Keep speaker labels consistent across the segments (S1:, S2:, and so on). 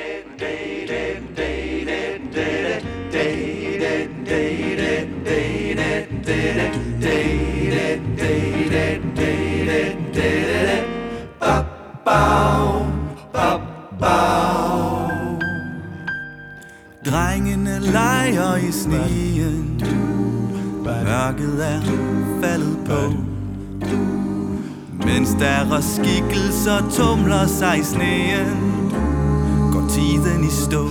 S1: Drengene leger i sneen, mørket er faldet på, mens deres skikkelser tumler sig i sneen, går tiden i stå.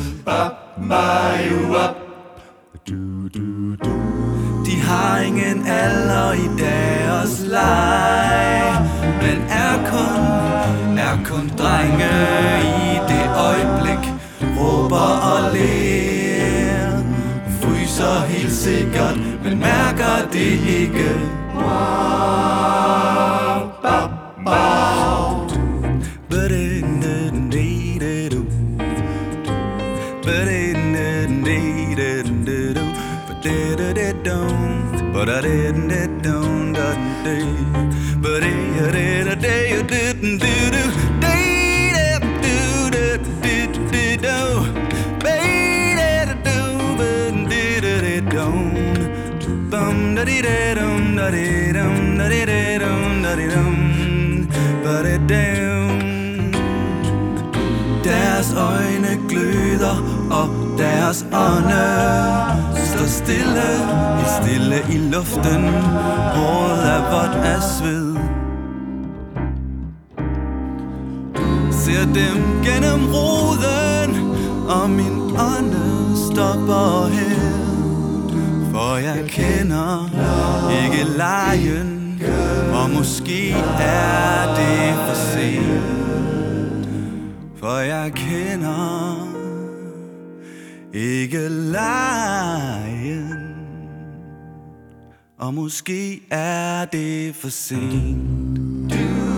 S1: De har ingen alder i deres leg, men er kun drenge i det øjeblik, råber og ler, fryser helt sikkert, men mærker det ikke. Deres øjne gløder, og deres ånde står stille, helt stille i luften. Håret er vådt af sved. Ser dem gennem roden, og min ånde stopper her. For jeg kender ikke lejen, og måske er det for sent. For jeg kender ikke lejen, og måske er det for sent.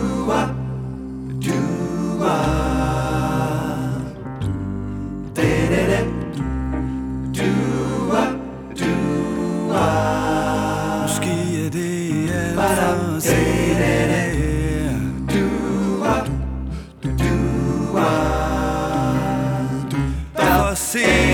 S1: Måske er det alt for sent. See